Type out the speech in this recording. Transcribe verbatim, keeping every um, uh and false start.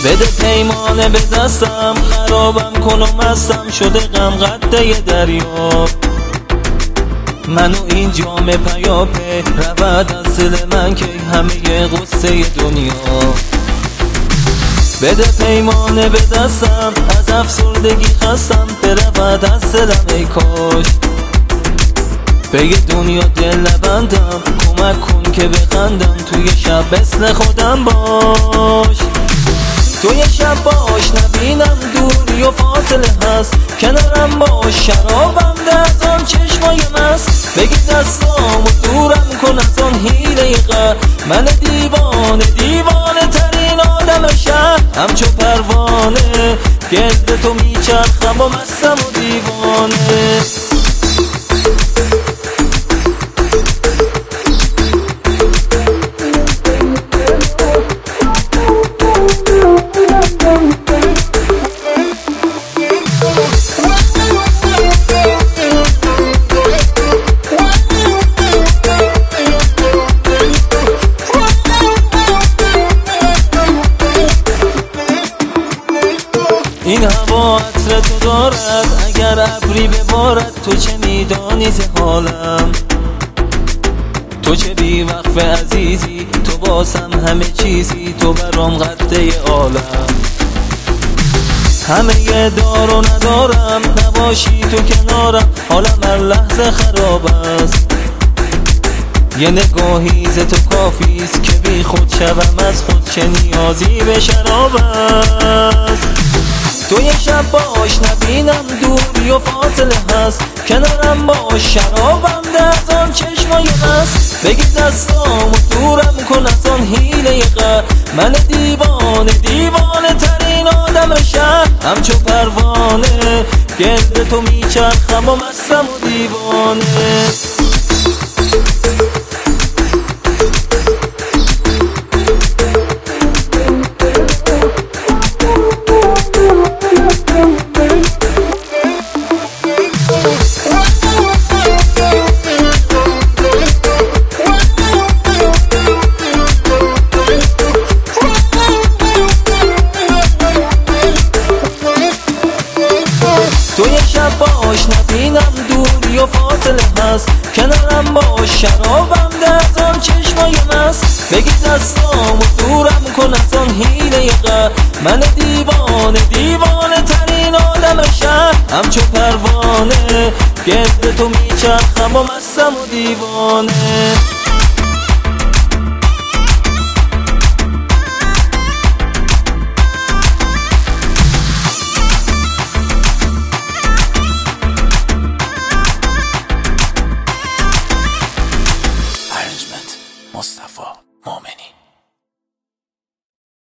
بده پیمانه به دستم، خرابم کن و مستم شده غم قده دریا. منو این جام پیاپی رود از دل من که همه غصه دنیا. بده پیمانه به دستم، از افسردگی خستم برود از دلم ای کاش. به دنیا دل نبندم، کمک کن که بخندم، توی شب مثل خودم باش. توی شب باش نبینم دوری و فاصله هست، کنارم باش شرابم ده از آن چشمای مست. بگی دستام و دورم کن از آن حیله غر، من دیوانه دیوانه ترین آدم شهر. همچو پروانه گرد تو میچرخم و مستم و دیوانه. این هوا عطر تو دارد، اگر ابری ببارد تو چه میدانی ز حالم. تو چه بی وقف عزیزی، تو واسم همه چیزی، تو برام قده عالم. همه دار و ندارم، نباشی تو کنارم حالم هر لحظه خراب است. یه نگاهی ز تو کافیست که بی خود شوم از خود، چه نیازی به شراب است. توی شب باش نبینم دوری و فاصله هست، کنارم باش شرابم ده از آن چشمای مست. بگی دستام و دورم کن از آن حیله غر، من دیوانه دیوانه ترین آدم شهر. همچو پروانه گرد تو میچرخم و مستم و دیوانه. توی شب باش نبینم دوری و فاصله هست، کنارم باش شرابم ده از آن چشمای مست. بگی دستام و دورم کن از آن حیله غر، من دیوانه دیوانه ترین آدم شهر. همچو پروانه گرد تو میچرخم و مستم و دیوانه.